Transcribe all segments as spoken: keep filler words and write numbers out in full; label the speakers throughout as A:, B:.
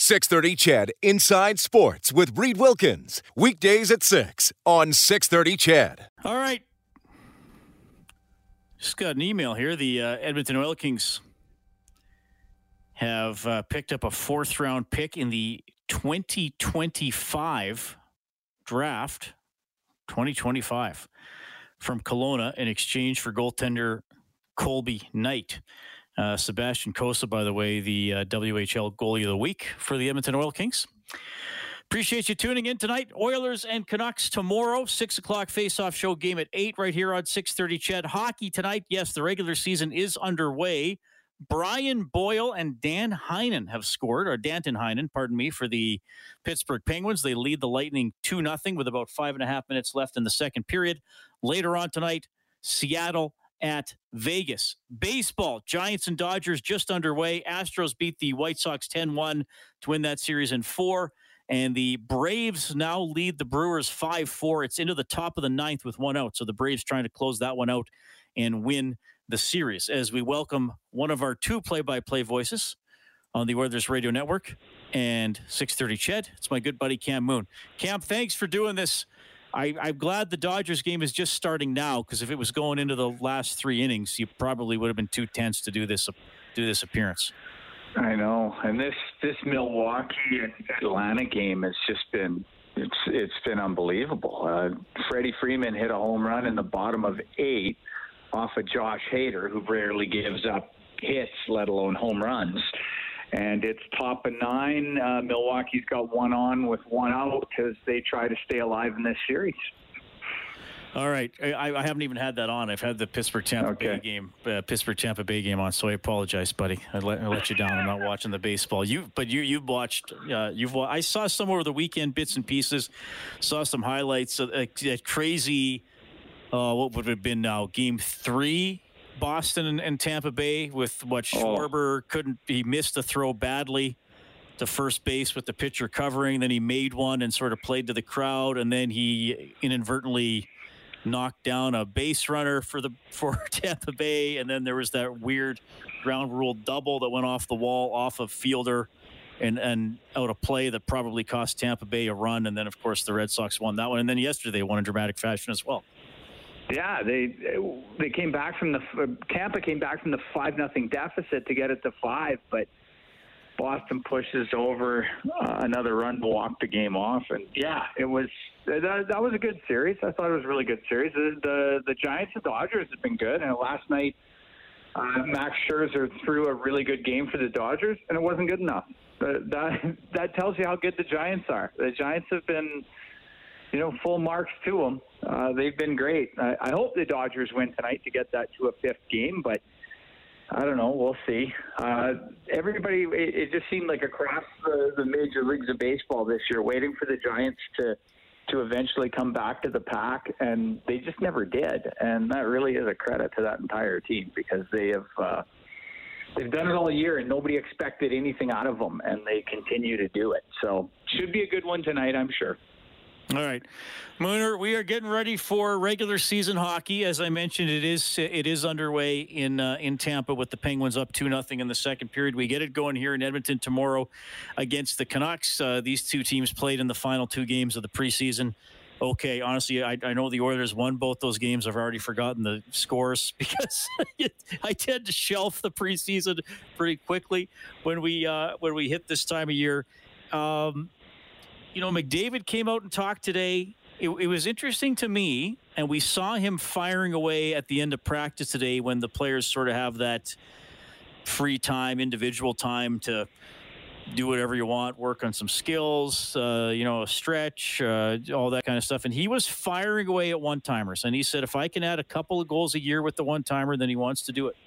A: six thirty C H E D Inside Sports with Reed Wilkins. Weekdays at six on six thirty C H E D.
B: All right. Just got an email here. The uh, Edmonton Oil Kings have uh, picked up a fourth round pick in the twenty twenty-five draft. twenty twenty-five from Kelowna in exchange for goaltender Colby Knight. Uh, Sebastian Cossa, by the way, the uh, W H L goalie of the week for the Edmonton Oil Kings. Appreciate you tuning in tonight. Oilers and Canucks tomorrow, six o'clock face-off show, game at eight right here on six thirty C H E D. Hockey tonight, yes, the regular season is underway. Brian Boyle and Dan Heinen have scored, or Danton Heinen, pardon me, for the Pittsburgh Penguins. They lead the Lightning two nothing with about five and a half minutes left in the second period. Later on tonight, Seattle at Vegas. Baseball, Giants and Dodgers just underway. Astros beat the White Sox ten one to win that series in four. And the Braves now lead the Brewers five four. It's into the top of the ninth with one out. So the Braves trying to close that one out and win the series. As we welcome one of our two play-by-play voices on the Oilers Radio Network and six thirty C H E D. It's my good buddy Cam Moon. Cam, thanks for doing this. I, I'm glad the Dodgers game is just starting now, because if it was going into the last three innings, you probably would have been too tense to do this do this appearance.
C: I know, and this this Milwaukee and Atlanta game has just been it's it's been unbelievable. Uh, Freddie Freeman hit a home run in the bottom of eight off of Josh Hader, who rarely gives up hits, let alone home runs. And it's top of nine. Uh, Milwaukee's got one on with one out as they try to stay alive in this series.
B: All right. I, I haven't even had that on. I've had the Pittsburgh-Tampa
C: okay.
B: Bay game, uh, Pittsburgh-Tampa Bay game on, so I apologize, buddy. I let, I let you down. I'm not watching the baseball. You, But you, you've watched uh, – you've. I saw some over the weekend, bits and pieces, saw some highlights of uh, that crazy uh, – what would it have been now, game three – Boston and, and Tampa Bay with what Schwarber oh. couldn't, he missed a throw badly to first base with the pitcher covering. Then he made one and sort of played to the crowd. And then he inadvertently knocked down a base runner for the, for Tampa Bay. And then there was that weird ground rule double that went off the wall, off of Fielder and, and out of play that probably cost Tampa Bay a run. And then of course the Red Sox won that one. And then yesterday they won in dramatic fashion as well.
C: Yeah, they they came back from the Tampa came back from the five nothing deficit to get it to five, but Boston pushes over uh, another run to walk the game off, and yeah, it was that, that was a good series. I thought it was a really good series. The the, the Giants and Dodgers have been good, and last night uh, Max Scherzer threw a really good game for the Dodgers, and it wasn't good enough. That that, that tells you how good the Giants are. The Giants have been, you know, full marks to them. Uh, they've been great. I, I hope the Dodgers win tonight to get that to a fifth game, but I don't know. We'll see. Uh, everybody, it, it just seemed like across the, the major leagues of baseball this year, waiting for the Giants to to eventually come back to the pack, and they just never did. And that really is a credit to that entire team, because they have uh, they've done it all year, and nobody expected anything out of them, and they continue to do it. So should be a good one tonight, I'm sure.
B: All right, Mooner, we are getting ready for regular season hockey. As I mentioned, it is it is underway in uh, in Tampa with the Penguins up two nothing in the second period. We get it going here in Edmonton tomorrow against the Canucks. Uh, these two teams played in the final two games of the preseason. Okay, honestly, I, I know the Oilers won both those games. I've already forgotten the scores because I tend to shelf the preseason pretty quickly when we uh, when we hit this time of year. Um, You know, McDavid came out and talked today. It, it was interesting to me, and we saw him firing away at the end of practice today when the players sort of have that free time, individual time to do whatever you want, work on some skills, uh, you know, a stretch, uh, all that kind of stuff. And he was firing away at one-timers. And he said, if I can add a couple of goals a year with the one-timer, then he wants to do it.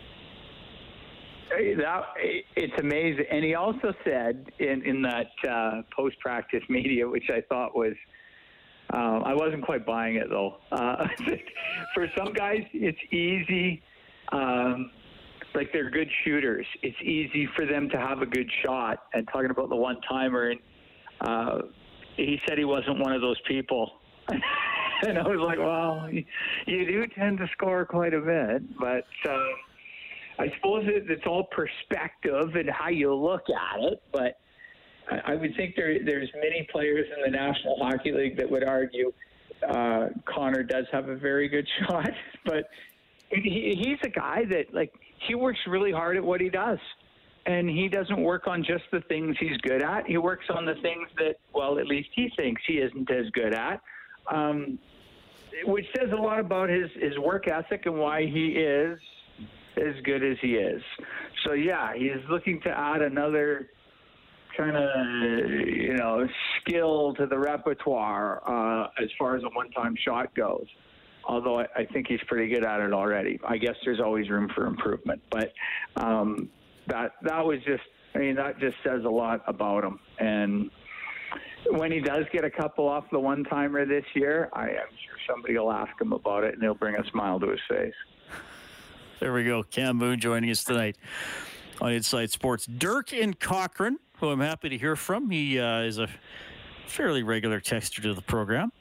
C: That, it's amazing. And he also said in, in that uh, post-practice media, which I thought was, um, I wasn't quite buying it, though. Uh, for some guys, it's easy. Um, like, they're good shooters. It's easy for them to have a good shot. And talking about the one-timer, and uh, he said he wasn't one of those people. And I was like, well, you do tend to score quite a bit. But um, I suppose it's all perspective and how you look at it. But I, I would think there there's many players in the National Hockey League that would argue uh, Connor does have a very good shot, but he, he's a guy that, like, he works really hard at what he does. And he doesn't work on just the things he's good at. He works on the things that, well, at least he thinks he isn't as good at, um, which says a lot about his, his work ethic and why he is as good as he is. So, yeah, he's looking to add another kind of, you know, skill to the repertoire uh, as far as a one-time shot goes. Although I, I think he's pretty good at it already. I guess there's always room for improvement. But um, that that was just, I mean, that just says a lot about him. And when he does get a couple off the one-timer this year, I am sure somebody will ask him about it, and he'll bring a smile to his face.
B: There we go. Cam Moon joining us tonight on Inside Sports. Dirk in Cochrane, who I'm happy to hear from. He uh, is a fairly regular texter to the program.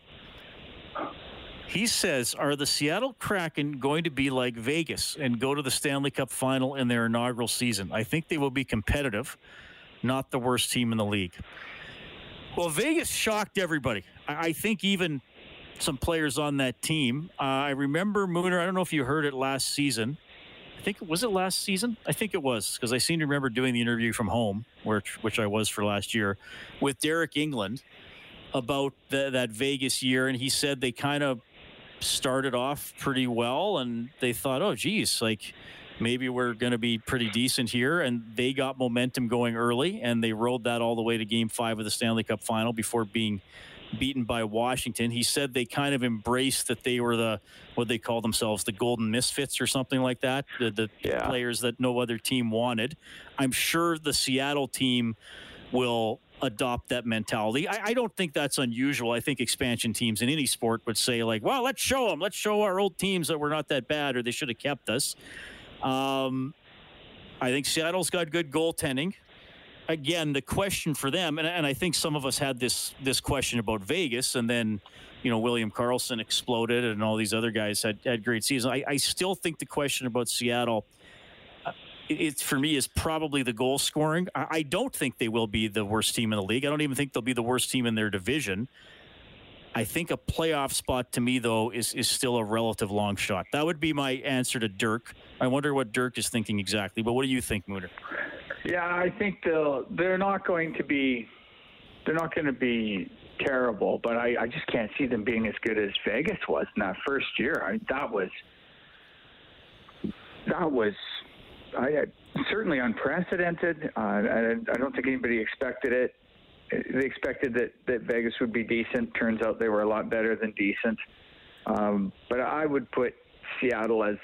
B: He says, are the Seattle Kraken going to be like Vegas and go to the Stanley Cup final in their inaugural season? I think they will be competitive, not the worst team in the league. Well, Vegas shocked everybody. I think even some players on that team. Uh, I remember, Mooner, I don't know if you heard it last season. I think, was it last season? I think it was, because I seem to remember doing the interview from home, which, which I was for last year, with Derek England about the, that Vegas year. And he said they kind of started off pretty well, and they thought, oh, geez, like maybe we're going to be pretty decent here. And they got momentum going early, and they rode that all the way to game five of the Stanley Cup final before being beaten by Washington. He said they kind of embraced that they were the, what they call themselves, the Golden Misfits or something like that, the, the yeah. players that no other team wanted. I'm sure the Seattle team will adopt that mentality. I, I don't think that's unusual. I think expansion teams in any sport would say, like, well, let's show them. Let's show our old teams that we're not that bad, or they should have kept us. Um, I think Seattle's got good goaltending. Again, the question for them, and, and I think some of us had this this question about Vegas, and then, you know, William Karlsson exploded, and all these other guys had, had great seasons. I, I still think the question about Seattle, uh, it's for me, is probably the goal scoring. I, I don't think they will be the worst team in the league. I don't even think they'll be the worst team in their division. I think a playoff spot to me, though, is, is still a relative long shot. That would be my answer to Dirk. I wonder what Dirk is thinking exactly. But what do you think, Mooner?
C: Yeah, I think they'll, they're not going to be they're not going to be terrible, but I, I just can't see them being as good as Vegas was in that first year. I, that was that was I, certainly unprecedented. Uh, I, I don't think anybody expected it. They expected that, that Vegas would be decent. Turns out they were a lot better than decent. Um, but I would put Seattle as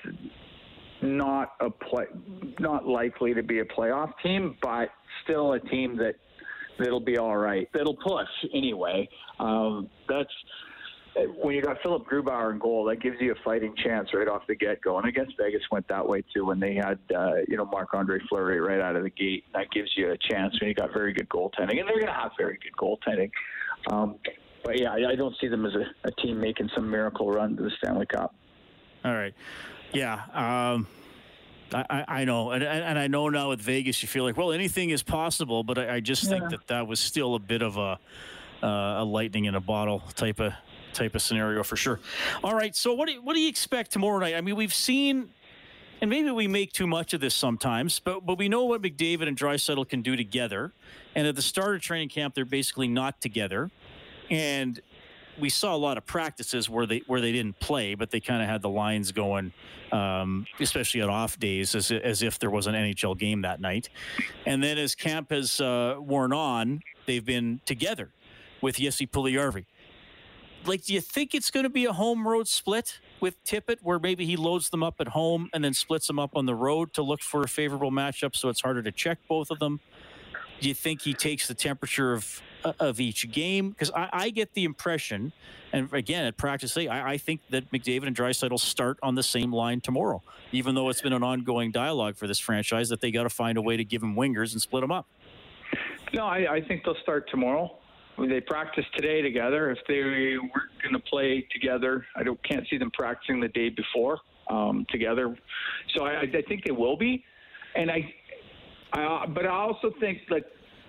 C: not a play, not likely to be a playoff team, but still a team that that'll be all right. That'll push anyway. Um, that's when you got Philip Grubauer in goal. That gives you a fighting chance right off the get-go. And I guess Vegas went that way too when they had uh, you know Marc-Andre Fleury right out of the gate. That gives you a chance when you got very good goaltending, and they're going to have very good goaltending. Um, but yeah, I, I don't see them as a, a team making some miracle run to the Stanley Cup.
B: All right. Yeah, um, I, I know. And, and I know now with Vegas, you feel like, well, anything is possible, but I, I just yeah. think that that was still a bit of a, uh, a lightning in a bottle type of type of scenario for sure. All right, so what do you, what do you expect tomorrow night? I mean, we've seen, and maybe we make too much of this sometimes, but but we know what McDavid and Draisaitl can do together. And at the start of training camp, they're basically not together. And we saw a lot of practices where they where they didn't play, but they kind of had the lines going, um, especially on off days, as as if there was an N H L game that night. And then as camp has uh, worn on, they've been together with Jesse Puljujarvi. Like, do you think it's going to be a home road split with Tippett, where maybe he loads them up at home and then splits them up on the road to look for a favorable matchup, so it's harder to check both of them? Do you think he takes the temperature of of each game? Because I, I get the impression, and again, at practice day, I, I think that McDavid and Draisaitl start on the same line tomorrow, even though it's been an ongoing dialogue for this franchise that they got to find a way to give him wingers and split them up.
C: No, I, I think they'll start tomorrow. They practiced today together. If they weren't going to play together, I don't can't see them practicing the day before um, together. So I, I think they will be, and I, I, but I also think like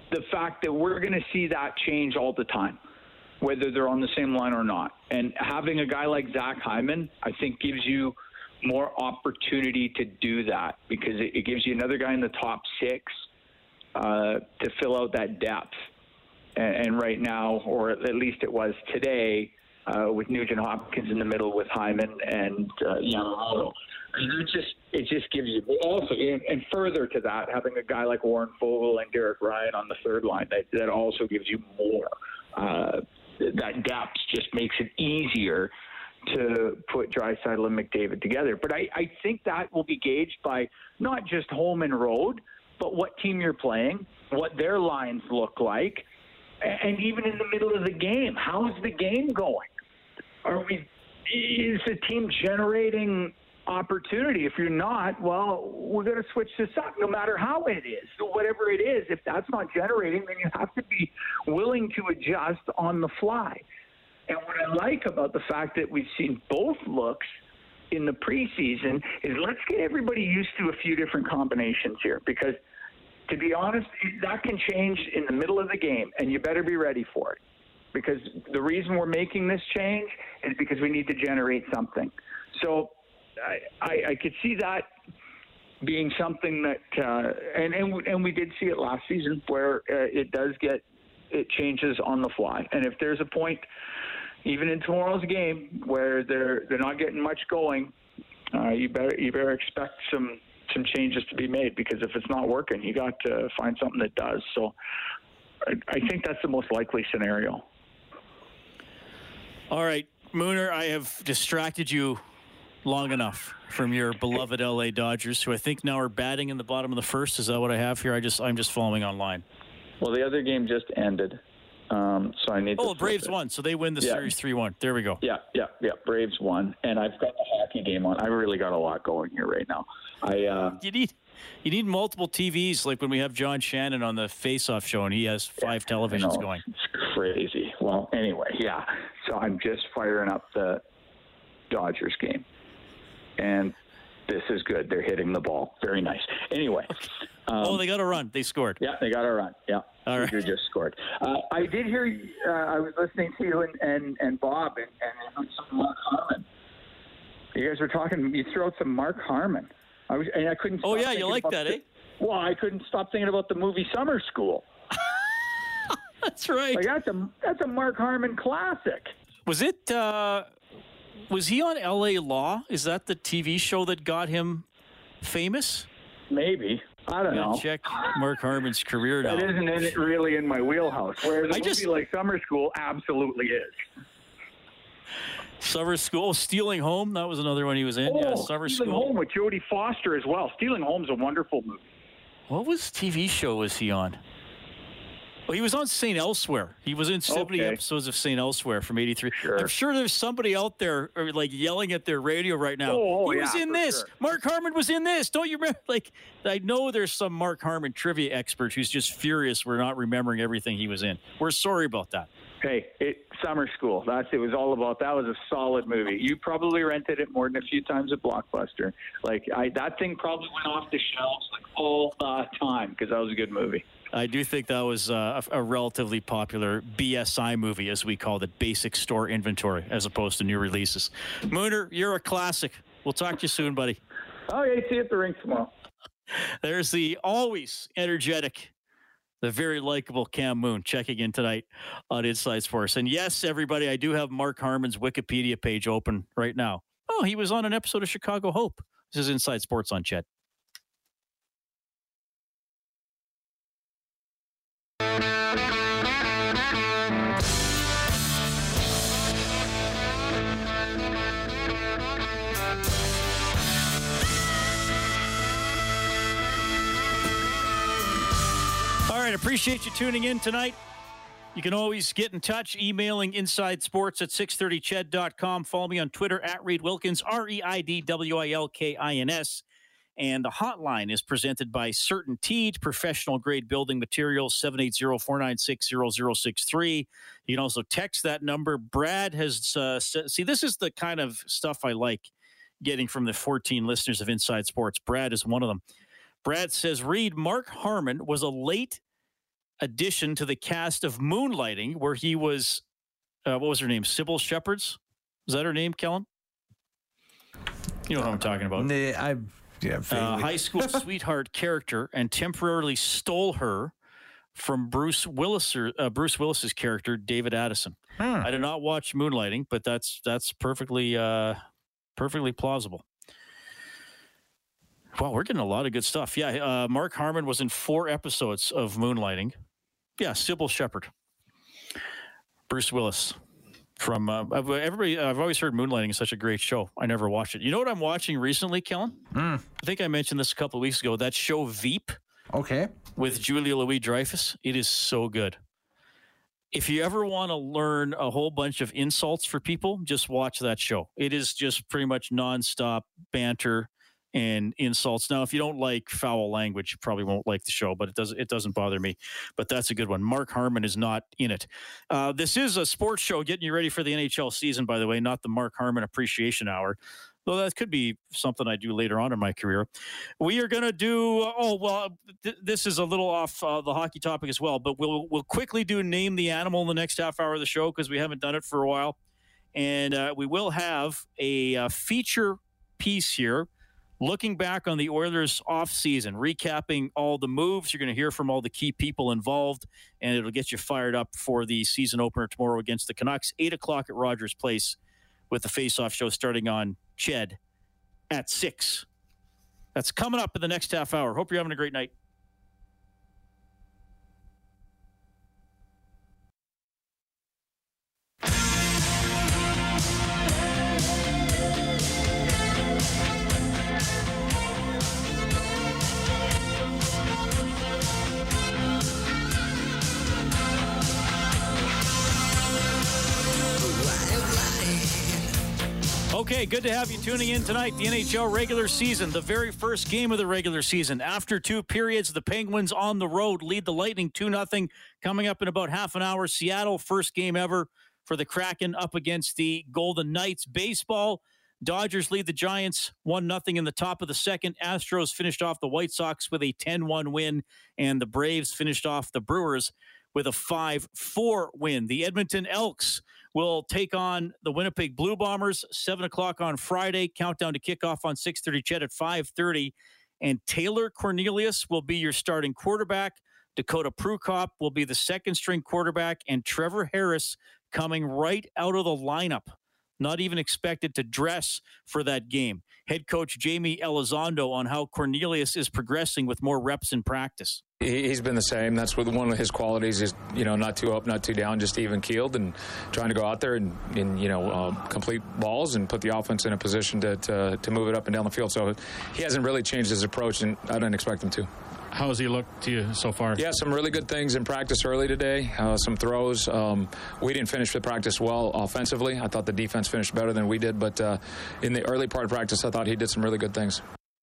C: the fact that we're going to see that change all the time, whether they're on the same line or not. And having a guy like Zach Hyman, I think, gives you more opportunity to do that, because it, it gives you another guy in the top six uh, to fill out that depth. And, and right now, or at least it was today, uh, with Nugent Hopkins in the middle with Hyman and uh, Yamamoto. It just it just gives you also, and, and further to that, having a guy like Warren Fogle and Derek Ryan on the third line, that, that also gives you more. Uh, that depth just makes it easier to put Draisaitl and McDavid together. But I, I think that will be gauged by not just home and road, but what team you're playing, what their lines look like, and even in the middle of the game, how is the game going? Are we? Is the team generating opportunity? If you're not, well, we're going to switch this up no matter how it is. So whatever it is, if that's not generating, then you have to be willing to adjust on the fly. And what I like about the fact that we've seen both looks in the preseason is let's get everybody used to a few different combinations here, because to be honest, that can change in the middle of the game, and you better be ready for it. Because the reason we're making this change is because we need to generate something. So I, I, I could see that being something that, uh, and, and, and we did see it last season, where uh, it does get, it changes on the fly. And if there's a point, even in tomorrow's game, where they're they're not getting much going, uh, you better you better expect some some changes to be made, because if it's not working, you got to find something that does. So I, I think that's the most likely scenario.
B: All right, Mooner, I have distracted you long enough from your beloved L A Dodgers, who I think now are batting in the bottom of the first. Is that what I have here? I just I'm just following online.
C: Well, the other game just ended, um, so I need.
B: Oh,
C: to
B: Braves
C: it.
B: won, so they win the
C: yeah.
B: series three one. There we go.
C: Yeah, yeah, yeah. Braves won, and I've got the hockey game on. I've really got a lot going here right now. I uh,
B: you need you need multiple T Vs, like when we have John Shannon on the Face-Off show, and he has five yeah, televisions going.
C: It's crazy. Well, anyway, yeah. So I'm just firing up the Dodgers game, and this is good. They're hitting the ball. Very nice. Anyway. Um,
B: oh, they got a run. They scored.
C: Yeah, they got a run. Yeah.
B: All right.
C: They just scored. Uh, I did hear, uh, I was listening to you and, and, and Bob and, and some Mark Harmon. You guys were talking, you threw out some Mark Harmon. I was, and I couldn't stop
B: Oh, yeah, you like that,
C: the,
B: eh?
C: Well, I couldn't stop thinking about the movie Summer School.
B: That's right.
C: Like, that's a, that's a Mark Harmon classic.
B: Was it, uh, was he on L A Law? Is that the T V show that got him famous?
C: Maybe. I don't know.
B: Check Mark Harmon's career now.
C: That isn't in it really in my wheelhouse. Whereas a
B: I
C: movie
B: just,
C: like Summer School absolutely is.
B: Summer School, Stealing Home. That was another one he was in.
C: Oh,
B: yeah, Summer
C: Stealing
B: School.
C: Home with Jodie Foster as well. Stealing Home's a wonderful movie.
B: What was T V show was he on? Well, he was on Saint Elsewhere. He was in seventy
C: okay.
B: episodes of Saint Elsewhere from eighty-three.
C: Sure.
B: I'm sure there's somebody out there or, like yelling at their radio right now.
C: Oh, oh,
B: he
C: yeah,
B: was in
C: for
B: this.
C: sure.
B: Mark Harmon was in this. Don't you remember? Like, I know there's some Mark Harmon trivia expert who's just furious we're not remembering everything he was in. We're sorry about that.
C: Hey, it, Summer School. That's it was all about. That was a solid movie. You probably rented it more than a few times at Blockbuster. Like I, that thing probably went off the shelves like all the time because that was a good movie.
B: I do think that was uh, a, a relatively popular B S I movie, as we called it, basic store inventory, as opposed to new releases. Mooner, you're a classic. We'll talk to you soon, buddy.
C: Oh, yeah, see you at the rink tomorrow.
B: There's the always energetic, the very likable Cam Moon checking in tonight on Inside Sports. And yes, everybody, I do have Mark Harmon's Wikipedia page open right now. Oh, he was on an episode of Chicago Hope. This is Inside Sports on Chet. All right, appreciate you tuning in tonight. You can always get in touch, emailing inside sports at six thirty ched dot com. Follow me on Twitter at Reid Wilkins, R E I D W I L K I N S. And the hotline is presented by CertainTeed, professional-grade building materials, seven eight zero, four nine six, zero zero six three. You can also text that number. Brad has, uh, see, this is the kind of stuff I like getting from the fourteen listeners of Inside Sports. Brad is one of them. Brad says, Reid, Mark Harmon was a late addition to the cast of Moonlighting, where he was, uh, what was her name? Sybil Shepherd's? Is that her name, Kellen? You know what I'm talking about.
D: Uh, I, yeah,
B: uh, high school sweetheart character, and temporarily stole her from Bruce Willis, uh, Bruce Willis's character, David Addison. Hmm. I did not watch Moonlighting, but that's that's perfectly uh, perfectly plausible. Wow, we're getting a lot of good stuff. Yeah, uh, Mark Harmon was in four episodes of Moonlighting. Yeah, Sybil Shepherd. Bruce Willis. From uh, everybody, I've always heard Moonlighting is such a great show. I never watched it. You know what I'm watching recently, Kellen? Mm. I think I mentioned this a couple of weeks ago. That show Veep.
D: Okay.
B: With Julia Louis-Dreyfus. It is so good. If you ever want to learn a whole bunch of insults for people, just watch that show. It is just pretty much nonstop banter and insults. Now, if you don't like foul language, you probably won't like the show, but it doesn't it doesn't bother me. But that's a good one. Mark Harmon is not in it. Uh, this is a sports show getting you ready for the N H L season, by the way, not the Mark Harmon Appreciation Hour. Though that could be something I do later on in my career. We are going to do, uh, oh, well, th- this is a little off uh, the hockey topic as well, but we'll we'll quickly do Name the Animal in the next half hour of the show because we haven't done it for a while. And uh, we will have a uh, feature piece here looking back on the Oilers offseason, recapping all the moves. You're going to hear from all the key people involved, and it'll get you fired up for the season opener tomorrow against the Canucks, eight o'clock at Rogers Place, with the face-off show starting on C H E D at six. That's coming up in the next half hour. Hope you're having a great night. Okay, good to have you tuning in tonight. The N H L regular season, the very first game of the regular season. After two periods, the Penguins on the road lead the Lightning two nothing. Coming up in about half an hour, Seattle, first game ever for the Kraken up against the Golden Knights. Baseball, Dodgers lead the Giants one nothing in the top of the second. Astros finished off the White Sox with a ten one win, and the Braves finished off the Brewers with a five four win. The Edmonton Elks will take on the Winnipeg Blue Bombers, seven o'clock on Friday. Countdown to kickoff on six thirty C H E D at five thirty. And Taylor Cornelius will be your starting quarterback. Dakota Prukop will be the second-string quarterback. And Trevor Harris coming right out of the lineup. Not even expected to dress for that game. Head coach Jamie Elizondo on how Cornelius is progressing with more reps in practice.
E: He's been the same. That's what one of his qualities is, you know, not too up, not too down, just even keeled and trying to go out there and, and you know, uh, complete balls and put the offense in a position to, to to move it up and down the field. So he hasn't really changed his approach, and I didn't expect him to.
F: How has he looked to you so far?
E: Yeah, some really good things in practice early today, uh, some throws. Um, we didn't finish the practice well offensively. I thought the defense finished better than we did, but uh, in the early part of practice, I thought he did some really good things.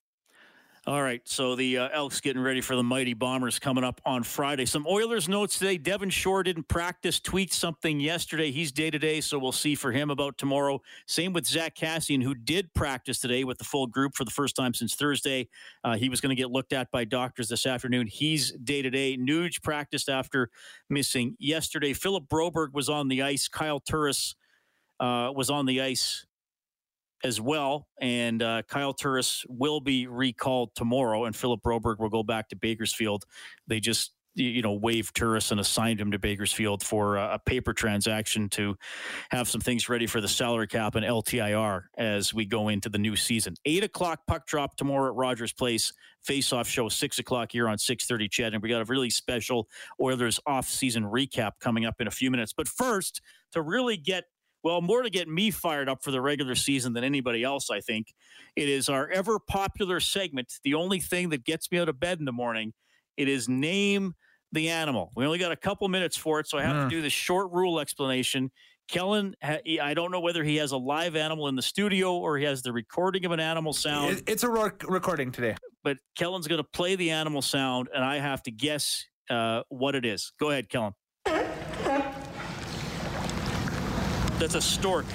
B: All right, so the uh, Elks getting ready for the mighty Bombers coming up on Friday. Some Oilers notes today. Devin Shore didn't practice, tweet something yesterday. He's day-to-day, so we'll see for him about tomorrow. Same with Zach Cassian, who did practice today with the full group for the first time since Thursday. Uh, he was going to get looked at by doctors this afternoon. He's day-to-day. Nuge practiced after missing yesterday. Philip Broberg was on the ice. Kyle Turris uh, was on the ice as well, and uh, Kyle Turris will be recalled tomorrow, and Philip Broberg will go back to Bakersfield. They just, you know, waived Turris and assigned him to Bakersfield for uh, a paper transaction to have some things ready for the salary cap and L T I R as we go into the new season. Eight o'clock puck drop tomorrow at Rogers Place. Face-off show six o'clock here on six thirty C H E D, and we got a really special Oilers off-season recap coming up in a few minutes. But first, to really get Well, more to get me fired up for the regular season than anybody else, I think. It is our ever-popular segment, the only thing that gets me out of bed in the morning. It is Name the Animal. We only got a couple minutes for it, so I have mm. to do this short rule explanation. Kellen, I don't know whether he has a live animal in the studio or he has the recording of an animal sound.
D: It's a rec- recording today.
B: But Kellen's going to play the animal sound, and I have to guess uh, what it is. Go ahead, Kellen. That's a stork.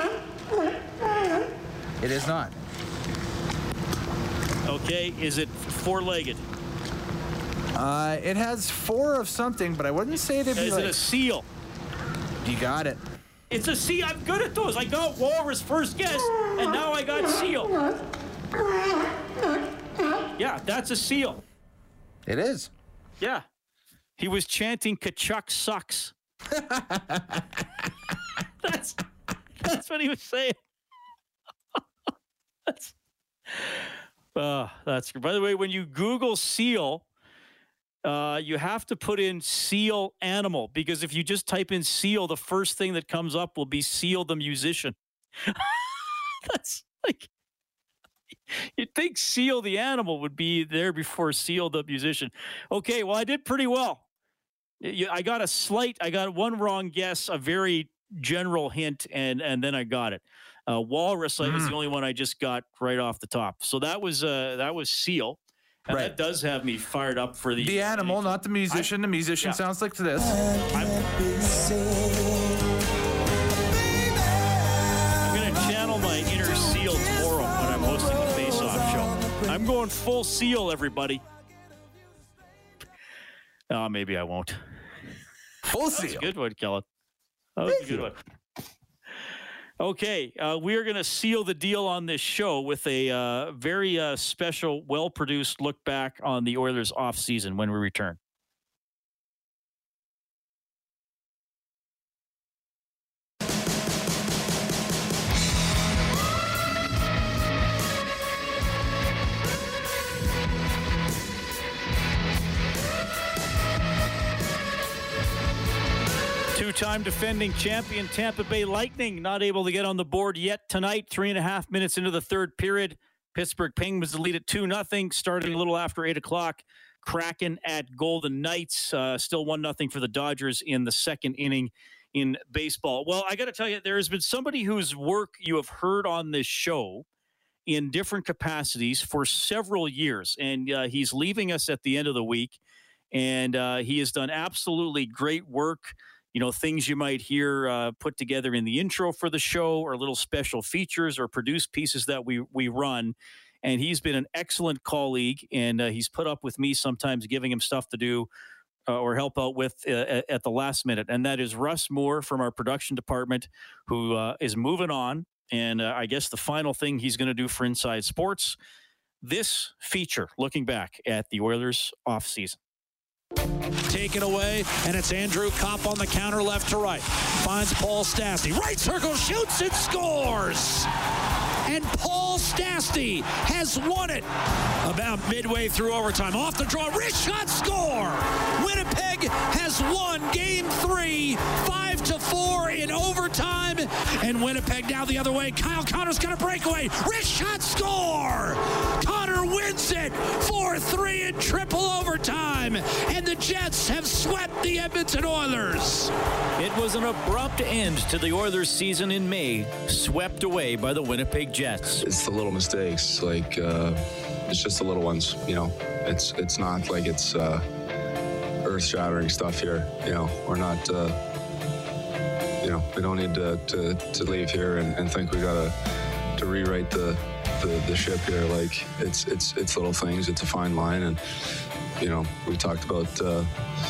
D: It is not.
B: Okay, is it four-legged?
D: Uh, it has four of something, but I wouldn't say it'd be
B: Is
D: like...
B: it a seal?
D: You got it.
B: It's a seal. I'm good at those. I got walrus first guess, and now I got seal. Yeah, that's a seal.
D: It is.
B: Yeah. He was chanting Kachuk sucks. that's that's what he was saying. that's uh, that's by the way, when you Google seal, uh, you have to put in seal animal, because if you just type in seal, the first thing that comes up will be Seal the musician. That's like, you'd think Seal the animal would be there before Seal the musician. Okay, well, I did pretty well. I got a slight, I got one wrong guess, a very general hint, and and then I got it. Uh, walrus mm. is the only one I just got right off the top. So that was uh, that was seal. And right. That does have me fired up for the...
D: The animal, uh, not the musician. I, the musician yeah. sounds like this.
B: I'm, I'm going to channel my inner seal tomorrow when I'm hosting the Face Off show. I'm going full seal, everybody. Oh, maybe I won't.
D: Full seal.
B: That's a good one, Kellen. That was Thank a good you. one. Okay, uh, we are going to seal the deal on this show with a uh, very uh, special, well-produced look back on the Oilers offseason when we return. Two-time defending champion Tampa Bay Lightning not able to get on the board yet tonight. Three and a half minutes into the third period. Pittsburgh Penguins lead at two nothing, starting a little after eight o'clock. Kraken at Golden Knights. Uh, still one nothing for the Dodgers in the second inning in baseball. Well, I got to tell you, there has been somebody whose work you have heard on this show in different capacities for several years, and uh, he's leaving us at the end of the week, and uh, he has done absolutely great work. You know, things you might hear uh, put together in the intro for the show, or little special features or produced pieces that we we run. And he's been an excellent colleague, and uh, he's put up with me sometimes giving him stuff to do uh, or help out with uh, at, at the last minute. And that is Russ Moore from our production department, who uh, is moving on. And uh, I guess the final thing he's going to do for Inside Sports, this feature, looking back at the Oilers offseason.
G: Taken away, and it's Andrew Kopp on the counter left to right. Finds Paul Stastny. Right circle, shoots and scores! And Paul Stastny has won it about midway through overtime. Off the draw, wrist shot, score! Winnipeg has won game three, five to four in overtime. And Winnipeg now the other way. Kyle Connor's got a breakaway. Wrist shot, score! Connor wins it, four three in triple overtime. And the Jets have swept the Edmonton Oilers.
B: It was an abrupt end to the Oilers season in May, swept away by the Winnipeg Jets.
H: It's the little mistakes, like uh, it's just the little ones, you know. It's it's not like it's uh, earth-shattering stuff here, you know. We're not, uh, you know, we don't need to to, to leave here and, and think we gotta to rewrite the, the the ship here. Like it's it's it's little things. It's a fine line, and you know, we talked about, uh,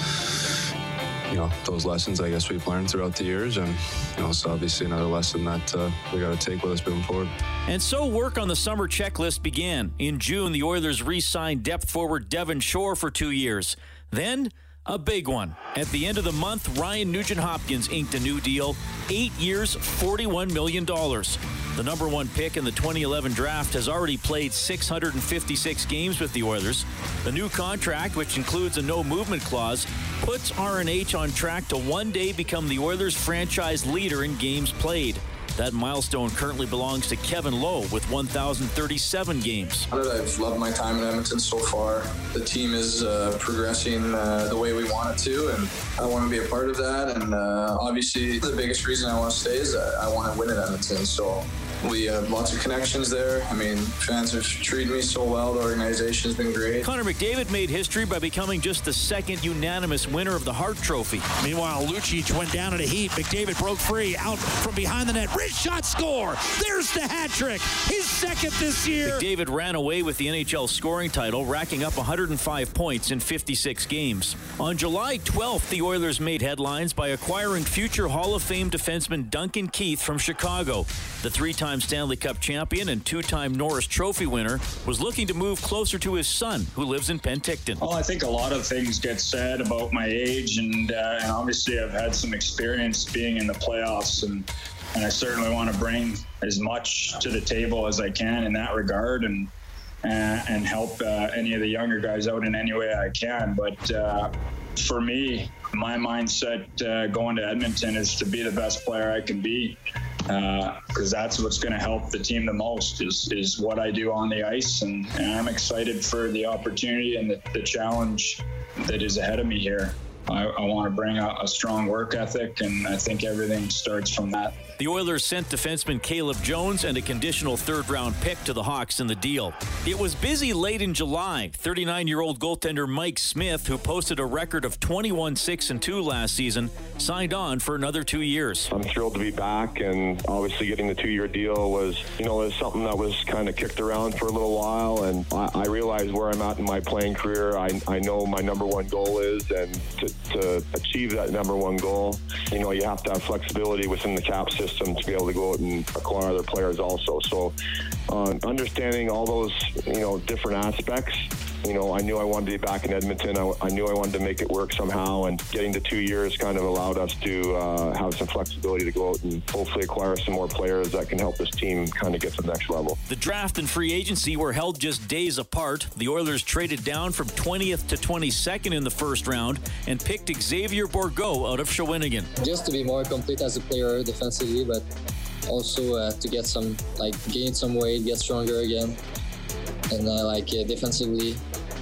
H: you know, those lessons I guess we've learned throughout the years. And, you know, it's obviously another lesson that uh, we got to take with us moving forward.
B: And so work on the summer checklist began. In June, the Oilers re-signed depth forward Devon Shore for two years. Then, a big one. At the end of the month, Ryan Nugent-Hopkins inked a new deal. Eight years, forty-one million dollars. The number one pick in the twenty eleven draft has already played six hundred fifty-six games with the Oilers. The new contract, which includes a no-movement clause, puts R N H on track to one day become the Oilers' franchise leader in games played. That milestone currently belongs to Kevin Lowe with one thousand thirty-seven games.
I: I've loved my time in Edmonton so far. The team is uh, progressing uh, the way we want it to, and I want to be a part of that. And uh, obviously, the biggest reason I want to stay is that I want to win in Edmonton. So we have lots of connections there. I mean, fans have treated me so well. The organization's been great.
B: Connor McDavid made history by becoming just the second unanimous winner of the Hart Trophy.
G: Meanwhile, Lucic went down in a heat. McDavid broke free, out from behind the net. Wrist shot, score! There's the hat trick, his second this year.
B: McDavid ran away with the N H L scoring title, racking up one hundred five points in fifty-six games. On July twelfth, the Oilers made headlines by acquiring future Hall of Fame defenseman Duncan Keith from Chicago. The three-time Stanley Cup champion and two-time Norris Trophy winner was looking to move closer to his son, who lives in Penticton.
J: Well, I think a lot of things get said about my age, and, uh, and obviously I've had some experience being in the playoffs, and, and I certainly want to bring as much to the table as I can in that regard, and uh, and help uh, any of the younger guys out in any way I can. But uh, for me, my mindset uh, going to Edmonton is to be the best player I can be, because uh, that's what's going to help the team the most is, is what I do on the ice. And, and I'm excited for the opportunity and the, the challenge that is ahead of me here. I, I want to bring a, a strong work ethic, and I think everything starts from that.
B: The Oilers sent defenseman Caleb Jones and a conditional third-round pick to the Hawks in the deal. It was busy late in July. thirty-nine-year-old goaltender Mike Smith, who posted a record of twenty-one six and two last season, signed on for another two years.
K: I'm thrilled to be back, and obviously getting the two-year deal was, you know, was something that was kind of kicked around for a little while, and I, I realized where I'm at in my playing career. I, I know my number one goal is, and to, to achieve that number one goal, you know, you have to have flexibility within the cap system to be able to go out and acquire other players also. So uh, understanding all those, you know, different aspects, you know, I knew I wanted to be back in Edmonton. I, I knew I wanted to make it work somehow, and getting the two years kind of allowed us to uh, have some flexibility to go out and hopefully acquire some more players that can help this team kind of get to the next level.
B: The draft and free agency were held just days apart. The Oilers traded down from twentieth to twenty-second in the first round and picked Xavier Bourgault out of Shawinigan.
L: Just to be more complete as a player defensively, but also uh, to get some, like, gain some weight, get stronger again, and uh, like uh, defensively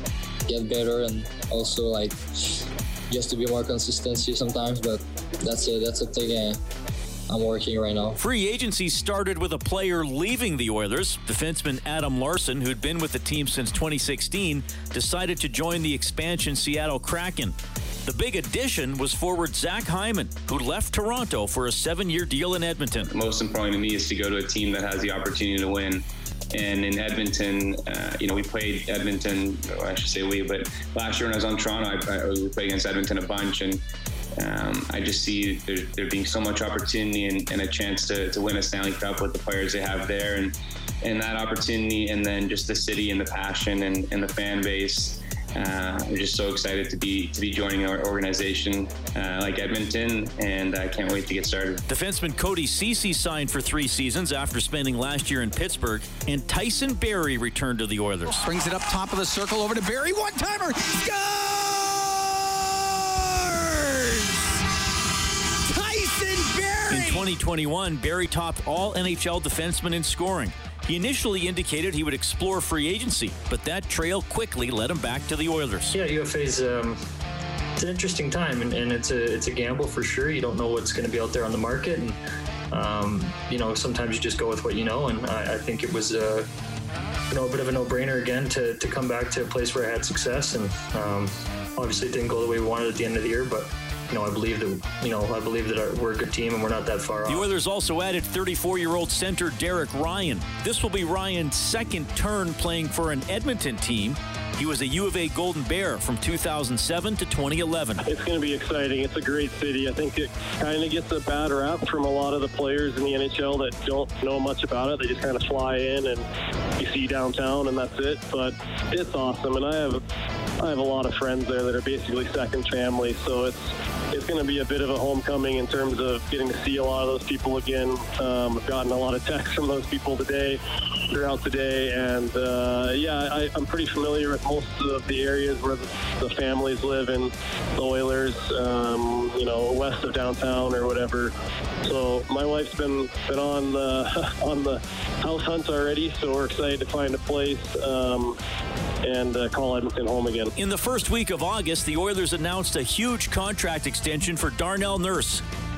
L: get better, and also like just to be more consistency sometimes. But that's a that's a thing uh, I'm working right now.
B: Free agency started with a player leaving the Oilers. Defenseman Adam Larson, who'd been with the team since twenty sixteen, decided to join the expansion Seattle Kraken. The big addition was forward Zach Hyman, who left Toronto for a seven-year deal in Edmonton.
M: Most important to me is to go to a team that has the opportunity to win. And in Edmonton, uh, you know, we played Edmonton, or I should say we, but last year when I was on Toronto, I, I we played against Edmonton a bunch, and um, I just see there, there being so much opportunity and, and a chance to, to win a Stanley Cup with the players they have there, and, and that opportunity, and then just the city and the passion and, and the fan base. Uh, I'm just so excited to be to be joining our organization uh, like Edmonton, and I can't wait to get started.
B: Defenseman Cody Ceci signed for three seasons after spending last year in Pittsburgh, and Tyson Barrie returned to the Oilers.
G: Brings it up top of the circle over to Barrie. One-timer. Scores! Tyson Barrie!
B: In twenty twenty-one, Barrie topped all N H L defensemen in scoring. He initially indicated he would explore free agency, but that trail quickly led him back to the Oilers.
N: Yeah, U F A's um, it's an interesting time, and, and it's a it's a gamble for sure. You don't know what's going to be out there on the market, and um, you know, sometimes you just go with what you know. And I, I think it was uh, you know a bit of a no-brainer again to to come back to a place where I had success, and um, obviously it didn't go the way we wanted at the end of the year, but. You know, I believe that. You know, I believe that our, we're a good team, and we're not that far off.
B: The Oilers also added thirty-four-year-old center Derek Ryan. This will be Ryan's second turn playing for an Edmonton team. He was a U of A Golden Bear from two thousand seven to twenty eleven.
O: It's going to be exciting. It's a great city. I think it kind of gets a bad rap from a lot of the players in the N H L that don't know much about it. They just kind of fly in and you see downtown and that's it. But it's awesome, and I have I have a lot of friends there that are basically second family. So it's it's going to be a bit of a homecoming in terms of getting to see a lot of those people again. Um, I've gotten a lot of texts from those people today, throughout the day, and uh, yeah, I, I'm pretty familiar with most of the areas where the, the families live in the Oilers, um, you know, west of downtown or whatever. So my wife's been been on the on the house hunt already, so we're excited to find a place um, and uh, call Edmonton home again.
B: In the first week of August, the Oilers announced a huge contract extension for Darnell Nurse.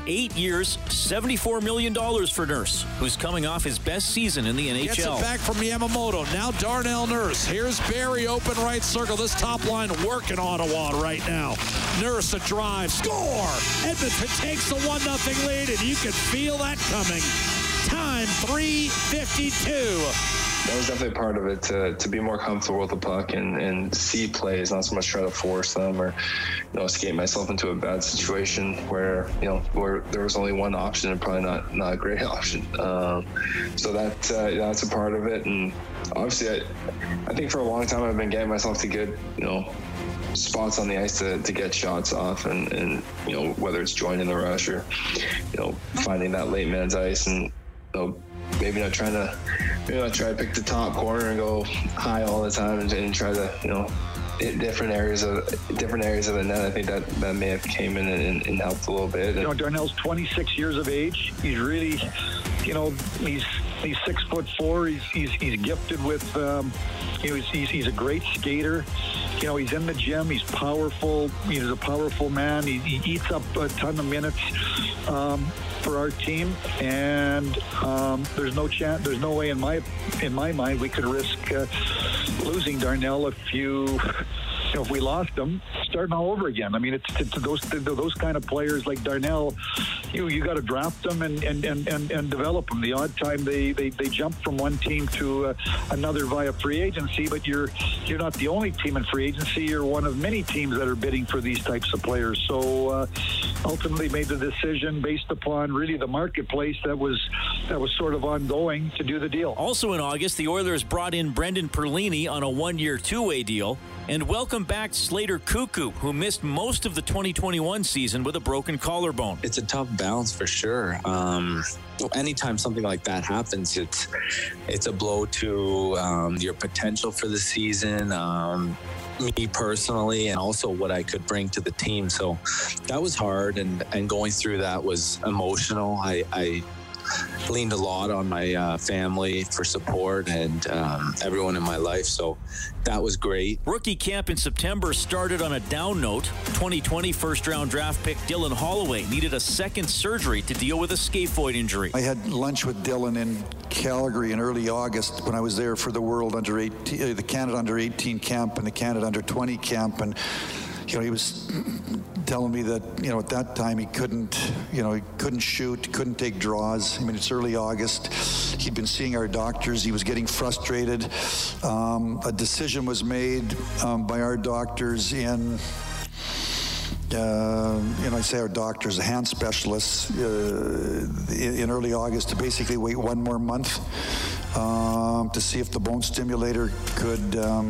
B: Eight years, seventy-four million dollars for Nurse, who's coming off his best season in the N H L.
G: Gets it back from Yamamoto. Now Darnell Nurse. Here's Barrie, open right circle. This top line working Ottawa right now. Nurse a drive. Score! Edmonton takes the one nothing lead, and you can feel that coming. Time, three fifty-two.
I: That was definitely part of it, to, to be more comfortable with the puck and, and see plays, not so much try to force them or, you know, skate myself into a bad situation where, you know, where there was only one option and probably not, not a great option. Um, so that uh, that's a part of it. And obviously, I, I think for a long time I've been getting myself to good, you know, spots on the ice to, to get shots off and, and, you know, whether it's joining the rush or, you know, finding that late man's ice and, you know, maybe not trying to, maybe not try to pick the top corner and go high all the time and, and try to, you know, hit different areas of different areas of the net. I think that, that may have came in and, and helped a little bit.
P: You know, Darnell's twenty-six years of age. He's really, you know, he's he's six foot four. He's he's, he's gifted with, um, you know, he's, he's he's a great skater. You know, he's in the gym. He's powerful. He's a powerful man. He, he eats up a ton of minutes um, for our team, and um, there's no chance. There's no way in my in my mind we could risk uh, losing Darnell if you. You know, if we lost them, starting all over again. I mean, it's, it's those those kind of players like Darnell. You you got to draft them and, and, and, and, and develop them. The odd time they, they, they jump from one team to uh, another via free agency, but you're you're not the only team in free agency. You're one of many teams that are bidding for these types of players. So uh, ultimately made the decision based upon really the marketplace that was that was sort of ongoing to do the deal.
B: Also in August, the Oilers brought in Brendan Perlini on a one-year two-way deal and welcomed back Slater Cuckoo, who missed most of the twenty twenty-one season with a broken collarbone.
Q: It's a tough balance for sure. Um, anytime something like that happens, it's it's a blow to um, your potential for the season, um, me personally, and also what I could bring to the team. So that was hard, and, and going through that was emotional. I, I leaned a lot on my uh, family for support and um, everyone in my life, so that was great.
B: Rookie camp in September started on a down note. twenty twenty first-round draft pick Dylan Holloway needed a second surgery to deal with a scaphoid injury.
R: I had lunch with Dylan in Calgary in early August when I was there for the World Under eighteen, uh, the Canada Under eighteen camp and the Canada Under twenty camp, and you know, he was telling me that, you know, at that time he couldn't, you know, he couldn't shoot, couldn't take draws. I mean, it's early August. He'd been seeing our doctors. He was getting frustrated. Um, a decision was made um, by our doctors in, uh, you know, I say our doctors, a hand specialists, uh, in, in early August to basically wait one more month um, to see if the bone stimulator could um,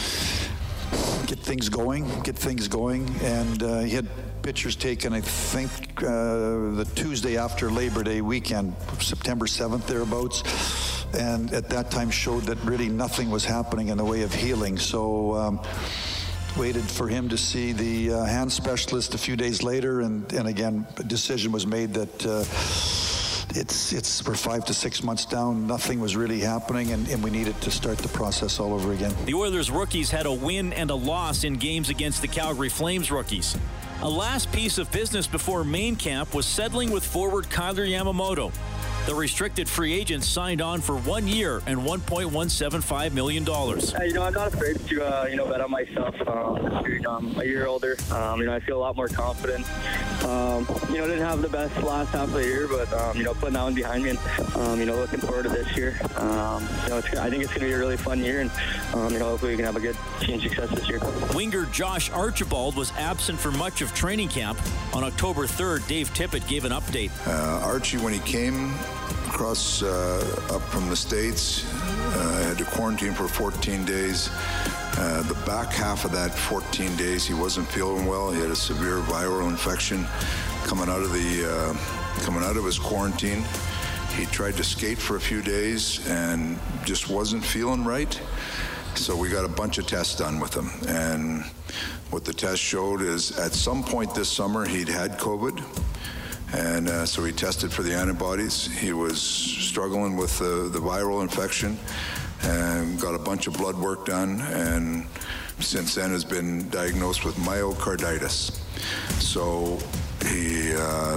R: get things going, get things going, and uh, he had pictures taken, I think, uh, the Tuesday after Labor Day weekend, September seventh, thereabouts, and at that time showed that really nothing was happening in the way of healing. So um, waited for him to see the uh, hand specialist a few days later, and, and again, a decision was made that uh, It's it's we're five to six months down. Nothing was really happening, and, and we needed to start the process all over again.
B: The Oilers rookies had a win and a loss in games against the Calgary Flames rookies. A last piece of business before main camp was settling with forward Kailer Yamamoto. The restricted free agent signed on for one year and one point one seven five million dollars.
S: Uh, you know, I'm not afraid to, uh, you know, bet on myself. Um, being um, a year older, um, you know, I feel a lot more confident. Um, you know, didn't have the best last half of the year, but, um, you know, putting that one behind me and, um, you know, looking forward to this year. Um, you know, it's, I think it's going to be a really fun year, and, um, you know, hopefully we can have a good team success this year.
B: Winger Josh Archibald was absent for much of training camp. On October third, Dave Tippett gave an update.
T: Uh, Archie, when he came across uh, up from the States, uh, had to quarantine for fourteen days. Uh, the back half of that fourteen days, he wasn't feeling well. He had a severe viral infection coming out of the uh, coming out of his quarantine. He tried to skate for a few days and just wasn't feeling right. So we got a bunch of tests done with him, and what the test showed is at some point this summer he'd had COVID. And uh, so he tested for the antibodies. He was struggling with the, the viral infection and got a bunch of blood work done, and since then has been diagnosed with myocarditis. So he, uh,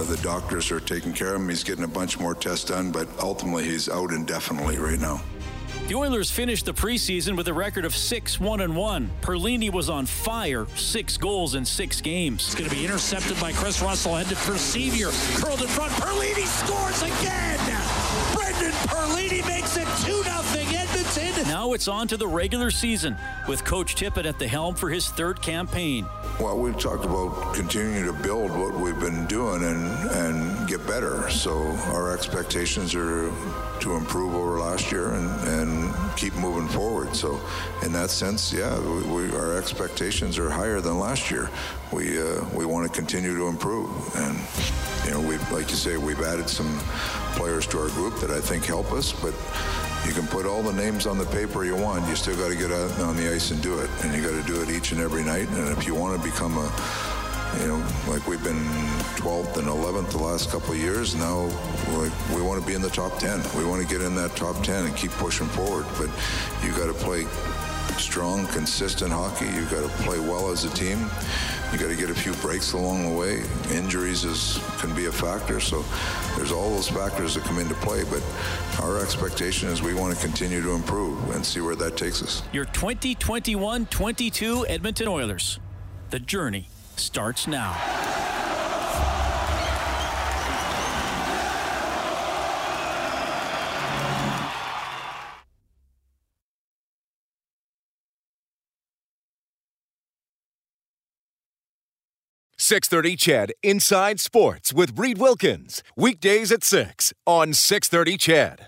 T: the doctors are taking care of him. He's getting a bunch more tests done, but ultimately he's out indefinitely right now.
B: The Oilers finished the preseason with a record of six one and one. Perlini was on fire, six goals in six games.
G: It's going to be intercepted by Chris Russell, headed for Sevier, curled in front. Perlini scores again. Brendan Perlini makes it two nothing Edmonton.
B: Now it's on to the regular season with Coach Tippett at the helm for his third campaign.
T: Well, we've talked about continuing to build what we've been doing and, and get better. So our expectations are to improve over last year and, and keep moving forward. So in that sense, yeah, we, we, our expectations are higher than last year. We uh, we want to continue to improve. And, you know, we like you say, we've added some players to our group that I think help us, but you can put all the names on the paper you want. You still got to get out on the ice and do it. And you got to do it each and every night. And if you want to become a, you know, like we've been twelfth and eleventh the last couple of years, now like we want to be in the top ten. We want to get in that top ten and keep pushing forward. But you got to play strong, consistent hockey. You got to play well as a team. You got to get a few breaks along the way. Injuries is can be a factor, so there's all those factors that come into play. But our expectation is we want to continue to improve and see where that takes us.
B: Your twenty twenty-one twenty-two Edmonton Oilers. The journey starts now.
A: six thirty C H E D Inside Sports with Reed Wilkins. Weekdays at six on six thirty C H E D.